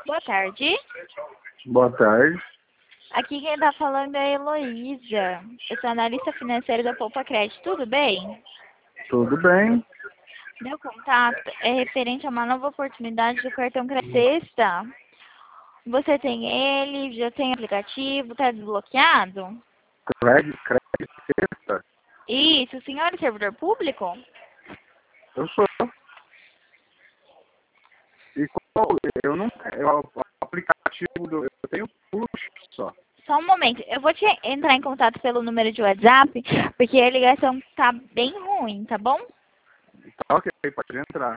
Boa tarde. Boa tarde. Aqui quem está falando é a Heloísa. Eu sou analista financeira da Poupa Crédito. Tudo bem? Tudo bem? Meu contato é referente a uma nova oportunidade do cartão Crédito Sexta. Você tem ele, já tem aplicativo, está desbloqueado? Crédito sexta? Isso, o senhor é servidor público? Eu sou. E qual? Eu não. O aplicativo eu tenho push só. Só um momento, eu vou te entrar em contato pelo número de WhatsApp, porque a ligação tá bem ruim, tá bom? Tá ok, pode entrar.